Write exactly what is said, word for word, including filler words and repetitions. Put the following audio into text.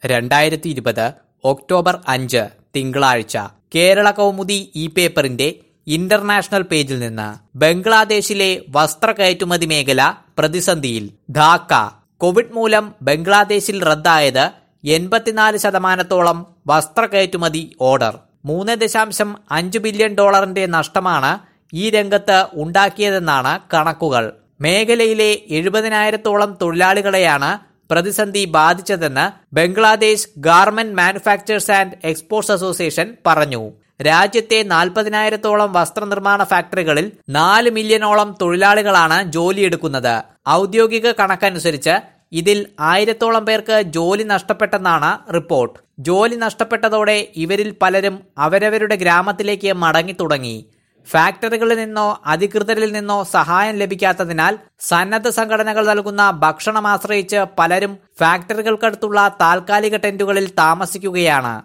രണ്ടായിരത്തി ഇരുപത് ഒക്ടോബർ അഞ്ച് തിങ്കളാഴ്ച കേരള കൗമുദി ഈ പേപ്പറിന്റെ ഇന്റർനാഷണൽ പേജിൽ നിന്ന് ബംഗ്ലാദേശിലെ വസ്ത്ര കയറ്റുമതി മേഖല പ്രതിസന്ധിയിൽ. ധാക്ക. കോവിഡ് മൂലം ബംഗ്ലാദേശിൽ റദ്ദായത് എൺപത്തിനാല് ശതമാനത്തോളം വസ്ത്ര കയറ്റുമതി ഓർഡർ. മൂന്ന് ദശാംശം അഞ്ച് ബില്യൺ ഡോളറിന്റെ നഷ്ടമാണ് ഈ രംഗത്ത് ഉണ്ടാക്കിയതെന്നാണ് കണക്കുകൾ. മേഖലയിലെ എഴുപതിനായിരത്തോളം തൊഴിലാളികളെയാണ് പ്രതിസന്ധി ബാധിച്ചതെന്ന് Bangladesh garment manufacturers and exports association പറഞ്ഞു. രാജ്യത്തെ നാൽപ്പതിനായിരത്തോളം വസ്ത്രനിർമ്മാണ ഫാക്ടറികളിൽ നാല് മില്യണോളം തൊഴിലാളികളാണ് ജോലിയെടുക്കുന്നത്. ഔദ്യോഗിക കണക്കനുസരിച്ച് ഇതിൽ ആയിരത്തോളം പേർക്ക് ജോലി നഷ്ടപ്പെട്ടെന്നാണ് റിപ്പോർട്ട്. ജോലി നഷ്ടപ്പെട്ടതോടെ ഇവരിൽ പലരും അവരവരുടെ ഗ്രാമത്തിലേക്ക് മടങ്ങി തുടങ്ങി. ഫാക്ടറികളിൽ നിന്നോ അധികൃതരിൽ നിന്നോ സഹായം ലഭിക്കാത്തതിനാൽ സന്നദ്ധ സംഘടനകൾ നൽകുന്ന ഭക്ഷണം ആശ്രയിച്ച് പലരും ഫാക്ടറികൾക്കടുത്തുള്ള താൽക്കാലിക ടെന്റുകളിൽ താമസിക്കുകയാണ്.